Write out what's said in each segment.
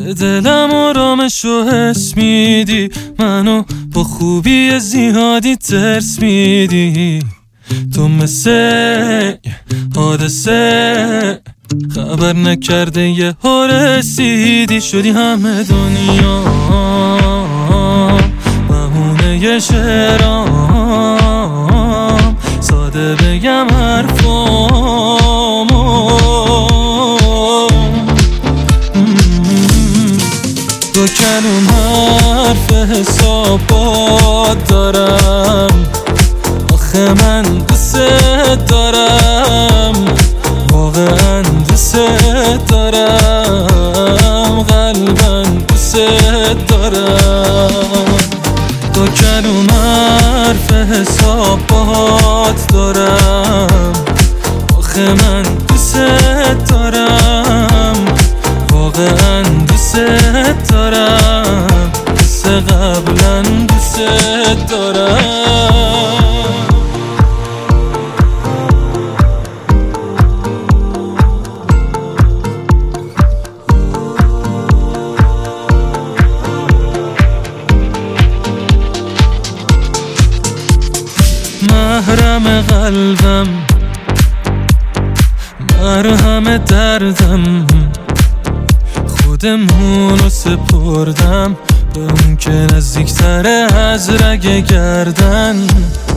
دلم آرامش و حس میدی، منو با خوبی زیادی ترس میدی. تو مثل حادثه خبر نکرده یه ها رسیدی، شدی همه دنیا بهونه یه شعرام، ساده بگم حرفامو. دو کلم حرف حسابات دارم، آخه من دوست دارم، واقعا دوست دارم، قلبا دوست دارم. دو کلم حرف حسابات دارم، آخه من دوست دارم، واقعا دوست دارم، مثل قبلا دوست دارم. محرم قلبم، مرهم دردم، خودمونو سپردم به اون که نزدیکتره از رگ گردن.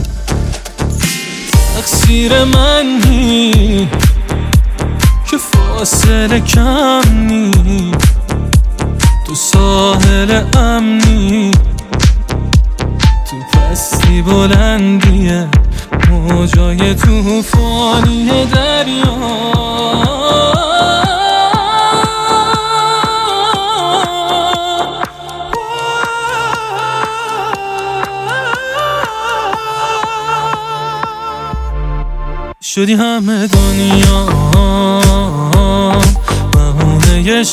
تقصیر منی که فاصله کم نی، تو ساحل امنی، تو پستی بلندیه موجای توفانی دریا. شدی همه دنیا بهونه یه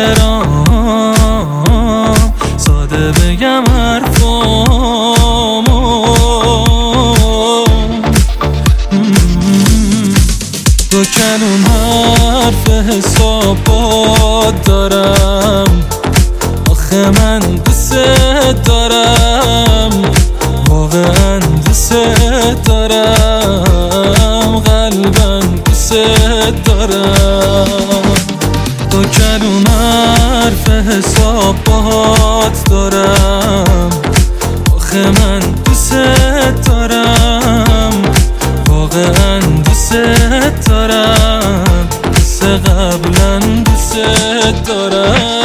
شعرام، ساده بگم حرفامو. دو کلم حرف حسابات دارم، آخه من دوست دارم، واقعا دوست دارم، قلبا دوست دارم. دو کلم حرف حسابات دارم، آخه من دوست دارم، واقعا دوست دارم، مثل قبلا دوست دارم.